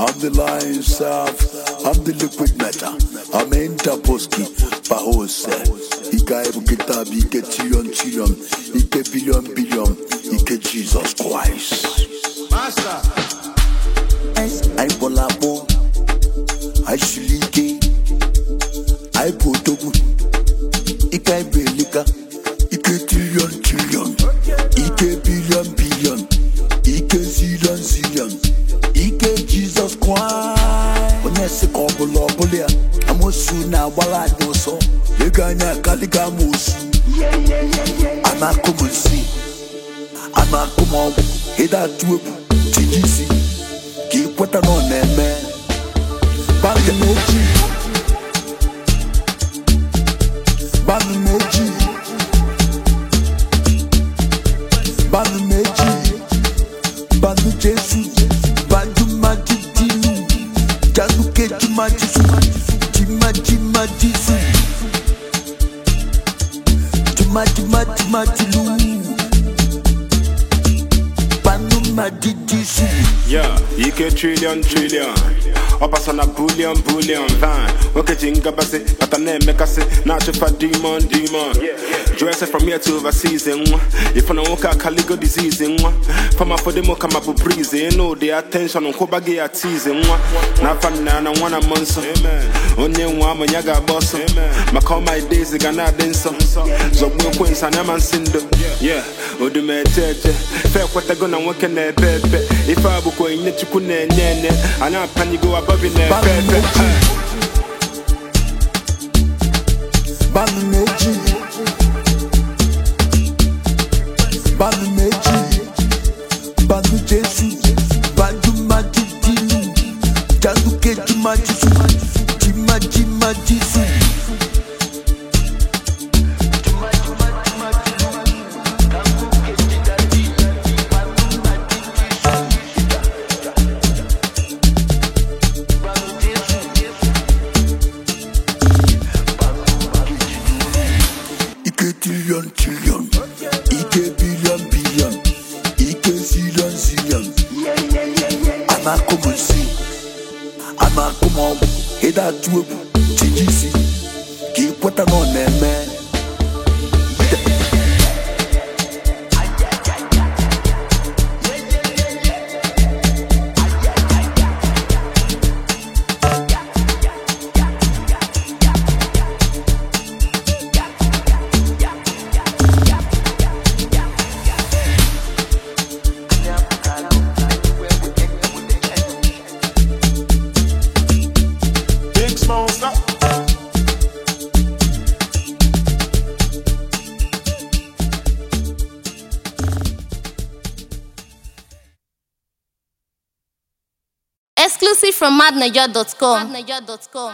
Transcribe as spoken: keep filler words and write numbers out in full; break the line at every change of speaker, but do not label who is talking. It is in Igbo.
I'm the lion self, I'm the liquid matter. I'm Interposki, Bahose. Ika ebu kitabi, Ike trillion trillion, Ike billion billion, Ike Jesus Christ.
Master.
I Bolabo, I Shulike, I Potogu, Ika Belika, Ike trillion trillion, Ike billion billion, Ike zillion zillion, Ike Jesus Christ. When I say Kobola Bolia, I'm also now while I know so. You gonna Kaliga Musu. I'm a come see. I'm a come on. Hida to T G C. Keep what I know, man. Band Moji. Band Moji. Band Moji. Band Jesus. Band Magic. Januke Jimajisu, Jima Jima Jisu, Jima Jima Jima Jilu, Banu Madidisu.
Yeah, Ike trillion trillion. Opa sana bullion bullion van. Okay, jinga basi, but I name make us not for demon demon. Dress from here to overseas in one. If I don't walk out Caligo disease in one. From for the mocha mabu breeze, you know the attention on Kobagi at teasing one. Now from now I want a monster. Only one when you got boss. My call my days again I dance some. So we'll quince and I'm on Sindo. Yeah, would you make it? Fair what I gonna work in there, baby. If I would go in the chicken and I know can you go above in there, baby.
Banu Meji, Banu Meji, Banu Jesu, Banu Madidilu, Januke Jimajisu, Jima Jima Jisu. Trillion, trillion, Ike billion, billion, Ike zillion, zillion. I'm a come see, I'm a come on. Hey, that tube, T G C, keep what I know, man.
Exclusive from mad niger dot com.